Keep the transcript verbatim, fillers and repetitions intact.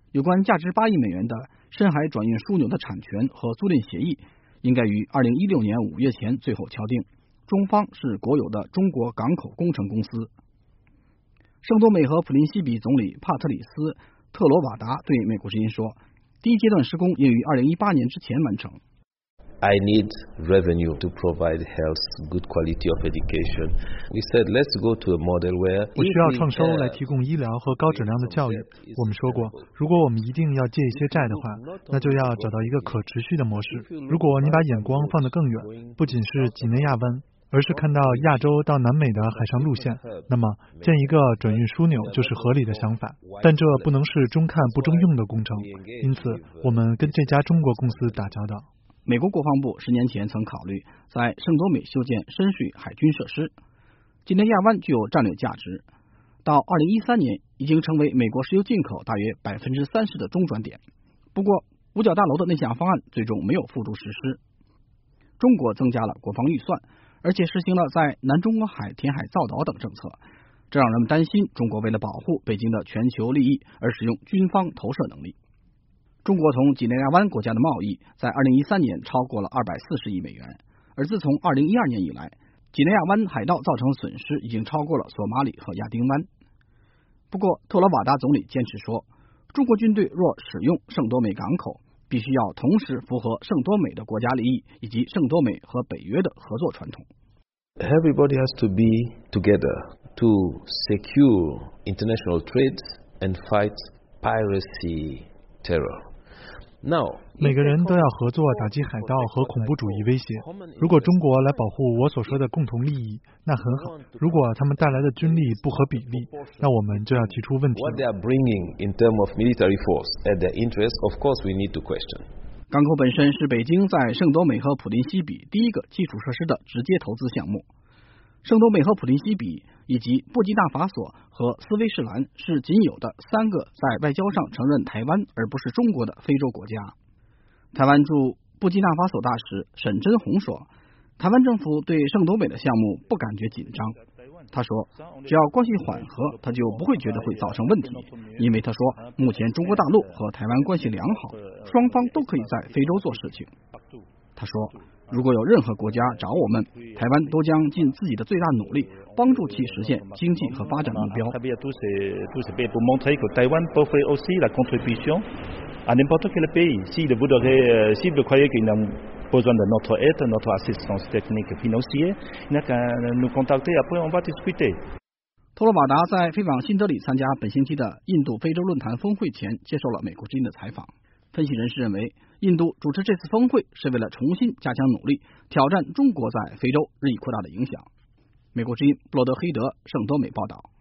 有关价值八亿美元的深海转运枢纽的产权和租赁协议应该于二零一六年五月前最后敲定，中方是国有的中国港口工程公司。圣多美和普林西比总理帕特里斯·特罗瓦达对美国之音说，第一阶段施工应于二零一八年之前完成。 I need revenue to provide health, good quality of education. We said let's go to a model where 我需要创收来提供医疗和高质量的教育。我们说过，如果我们一定要借一些债的话，那就要找到一个可持续的模式。如果你把眼光放得更远，不仅是几内亚湾，而是看到亚洲到南美的海上路线，那么建一个转运枢纽就是合理的想法。但这不能是中看不中用的工程，因此我们跟这家中国公司打交道。 美国国防部十年前曾考虑在圣多美修建深水海军设施。几内亚湾具有战略价值，到二零一三年已经成为美国石油进口大约百分之三十的中转点。不过，五角大楼的那项方案最终没有付诸实施。中国增加了国防预算，而且实行了在南中国海填海造岛等政策，这让人们担心中国为了保护北京的全球利益而使用军方投射能力。中国同几内亚湾国家的贸易在二零一三年超过了二百四十亿美元，而自从二零一二年以来，几内亚湾海盗造成损失已经超过了索马里和亚丁湾。不过，特罗瓦达总理坚持说，中国军队若使用圣多美港口，必须要同时符合圣多美的国家利益以及圣多美和北约的合作传统。 Everybody has to be together to secure international trade and fight piracy terror. Now, 每个人都要合作打击海盗和恐怖主义威胁。如果中国来保护我所说的共同利益，那很好。如果他们带来的军力不合比例，那我们就要提出问题了。 What they are bringing in terms of military force at their interest, of course we need to question. 港口本身是北京在圣多美和普林西比第一个基础设施的直接投资项目。圣多美和普林西比以及布基纳法索和斯威士兰是仅有的三个在外交上承认台湾而不是中国的非洲国家。台湾驻布基纳法索大使沈真红说，台湾政府对圣多美的项目不感觉紧张。他说，只要关系缓和，他就不会觉得会造成问题，因为他说，目前中国大陆和台湾关系良好，双方都可以在非洲做事情。他说，如果有任何国家找我们，台湾都将尽自己的最大努力，帮助其实现经济和发展目标。 besoin de notre aide, notre assistance technique financière, il n'a qu'à nous contacter, après on va discuter. 托罗瓦达在飞往新德里参加本星期的印度非洲论坛峰会前接受了美国之音的采访。分析人士认为，印度主持这次峰会是为了重新加强努力，挑战中国在非洲日益扩大的影响。美国之音布罗德黑德圣多美报道。